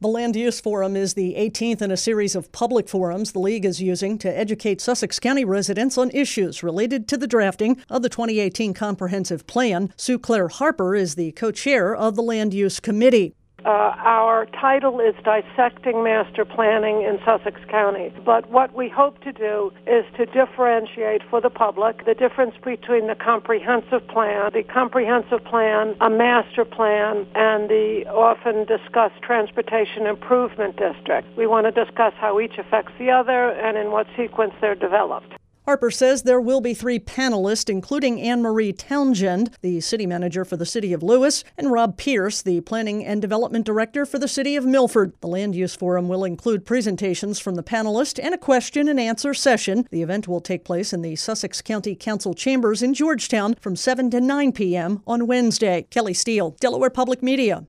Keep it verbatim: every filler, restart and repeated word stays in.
The Land Use Forum is the eighteenth in a series of public forums the League is using to educate Sussex County residents on issues related to the drafting of the twenty eighteen Comprehensive Plan. Sue Claire Harper is the co-chair of the Land Use Committee. Uh, our title is Dissecting Master Planning in Sussex County. But what we hope to do is to differentiate for the public the difference between the comprehensive plan, the comprehensive plan, a master plan, and the often discussed transportation improvement district. We want to discuss how each affects the other and in what sequence they're developed. Harper says there will be three panelists, including Anne Marie Townsend, the city manager for the city of Lewis, and Rob Pierce, the planning and development director for the city of Milford. The Land Use Forum will include presentations from the panelists and a question and answer session. The event will take place in the Sussex County Council chambers in Georgetown from seven to nine p.m. on Wednesday. Kelly Steele, Delaware Public Media.